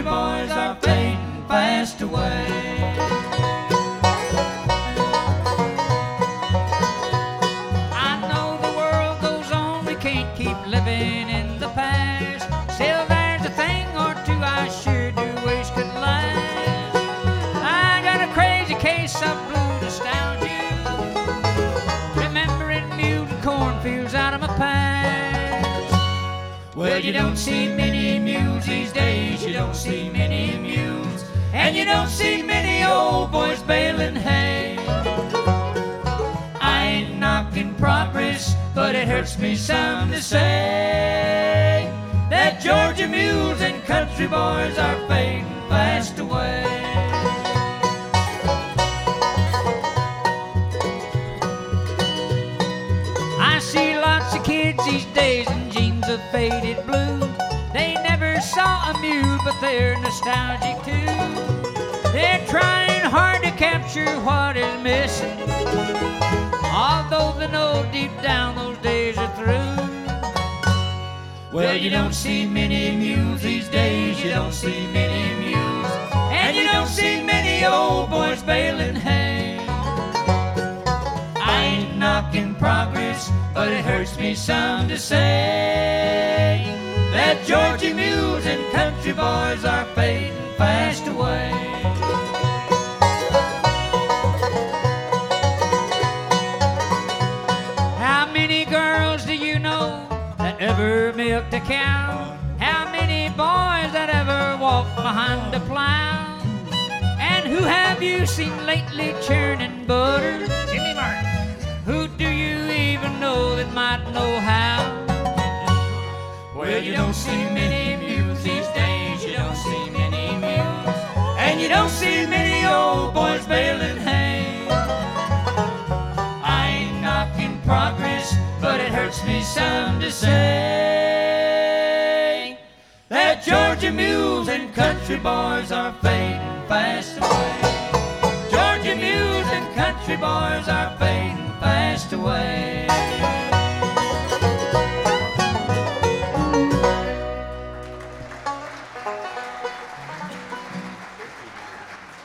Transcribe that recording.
boys are fading fast away. I know the world goes on, we can't keep living in the past. Still there's a thing or two I sure do wish could last. I got a crazy case of blue nostalgia, remembering mules and cornfields out of my past. Well, you don't see many mules these days, you don't see many mules, and you don't see many old boys baling hay. I ain't knocking progress, but it hurts me some to say that Georgia mules and country boys are fading fast away. I see lots of kids these days in jeans of faded blue. They never saw a mule, but they're nostalgic too. They're trying hard to capture what is missing, although they know deep down those days are through. Well, you don't see many mules these days, you don't see many mules, and you don't see many old boys baling hay. I ain't knocking progress, but it hurts me some to say that Georgia mules and country boys are fading fast away. How many girls do you know that ever milked a cow? How many boys that ever walked behind a plow? And who have you seen lately churning butter? Jimmy Martin. Who do you even know that might know how? Well, you don't see many mules these days, you don't see many mules, and you don't see many old boys baling hay. I ain't knocking progress, but it hurts me some to say that Georgia mules and country boys are fading fast away. Georgia mules and country boys are fading fast away.